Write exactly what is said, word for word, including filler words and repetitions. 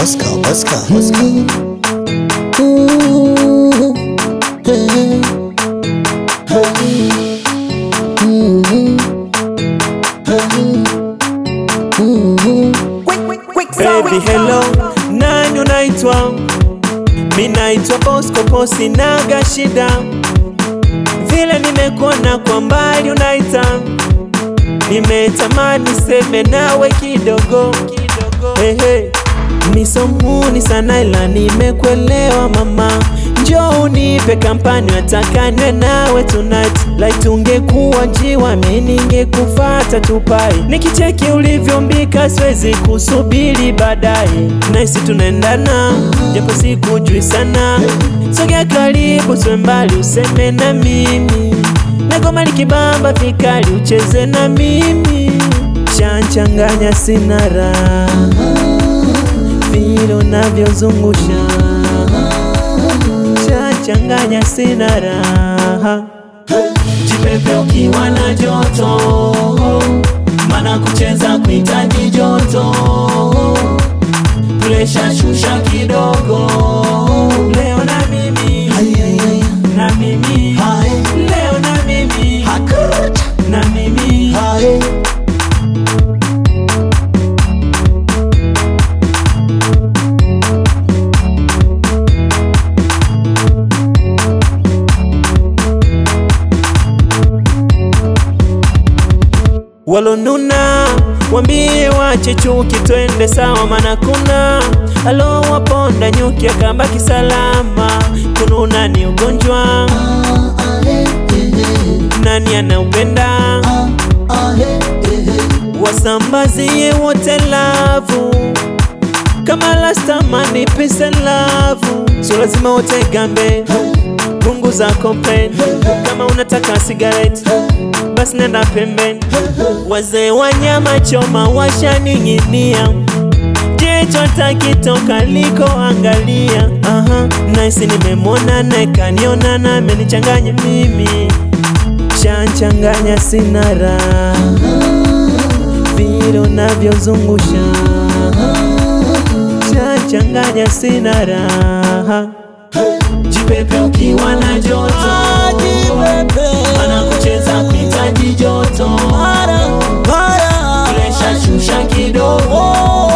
Oscar, Oscar, Oscar. Ooh, hey, hey, mm-hmm, mm-hmm. Baby hello, nani unaitwa? Mi naitwa Bosco Posi naga shida. Vile nimekuona kwa mbali unaita, nimetamani seme nawe kidogo. Hey, hey. Nisomuni sana ila nimekuelewa mama. Njoo unipe kampani watakanywe nawe tonight. Like ungekuwa njiwa mimi ningekufata tupai. Nikicheki ulivyombika siwezi kusubiri baadaye. Nice tunaendana japo sikujui sana. Sogea karibu tuwe mbali useme na mimi. Nagoma likibamba vikali ucheze na mimi. Shanchanganya sina raha vile unavyozungusha. Shanchanganya sina raha. Jipepe ukiwa na joto, mana kucheza kuhitaji joto. Presha shusha kidogo. Leo na mimi, na mimi, leo na mimi, na mimi. Walonuna wambie wache chuki twende sawa mana kuna alo waponda nyuki akabaki salama. Kununa ni ugonjwa, nani anaupenda? Wasambazie wote lavu kama last time ni peace and love. So lazima wote gambe punguza complain. Kama unataka cigarette basi nenda pembeni. Wazee wanyama choma washaninginia. Jicho takitoka liko angalia. Aha, nice nimemwona na kaniona na amenichanganya mimi. Shanchanganya sina raha vile unavyozungusha. Shanchanganya sina raha. Jipepe ukiwa na joto, mana kucheza kuhitaji joto. Presha shusha kidogo.